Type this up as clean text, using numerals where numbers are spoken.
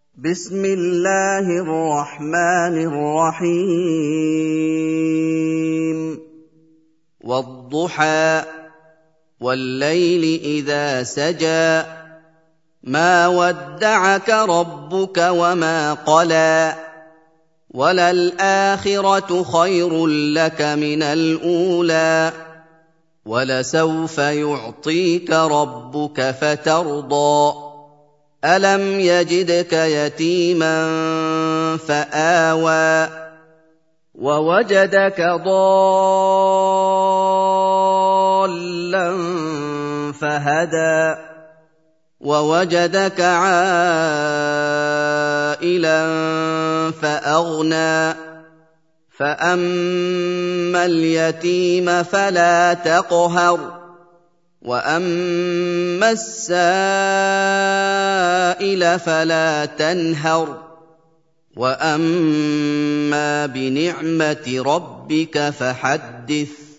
بسم الله الرحمن الرحيم والضحى والليل إذا سجى ما ودعك ربك وما قلى وللآخرة خير لك من الأولى ولسوف يعطيك ربك فترضى ألم يجدك يتيما فآوى ووجدك ضالا فهدى ووجدك عائلا فأغنى فأما اليتيم فلا تقهر وأما السائل فلا تنهر وأما بنعمة ربك فحدث